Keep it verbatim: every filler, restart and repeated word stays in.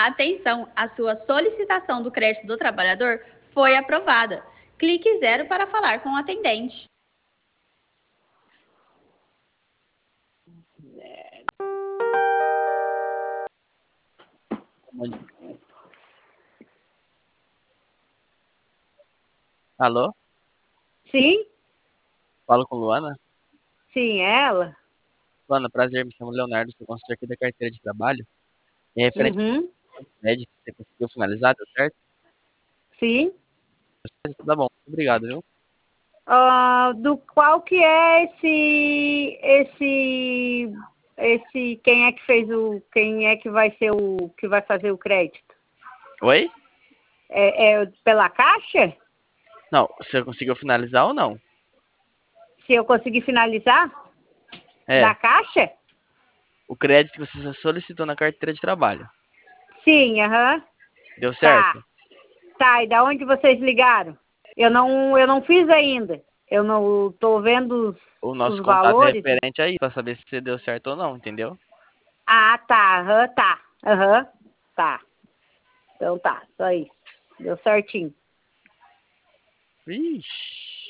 Atenção, a sua solicitação do crédito do trabalhador foi aprovada. Clique zero para falar com o atendente. Alô? Sim? Falo com Luana? Sim, é ela? Luana, prazer, me chamo Leonardo, sou consultor aqui da carteira de trabalho. E referente Uhum. ao crédito, você conseguiu finalizar, deu certo? Sim. Tá bom, obrigado, viu? Ah, do qual que é esse, esse, esse, quem é que fez o, quem é que vai ser o, que vai fazer o crédito? Oi? É, é pela Caixa? Não, você conseguiu finalizar ou não? Se eu conseguir finalizar? Da É, Caixa? o crédito que você solicitou na carteira de trabalho. Sim, aham. Deu Tá. certo? Tá, e da onde vocês ligaram? Eu não, eu não fiz ainda. Eu não tô vendo os, O nosso os contato é valores. referente aí, pra saber se deu certo ou não, entendeu? Ah, tá, aham, tá. Aham, tá. Então tá, só isso. Deu certinho. Ixi.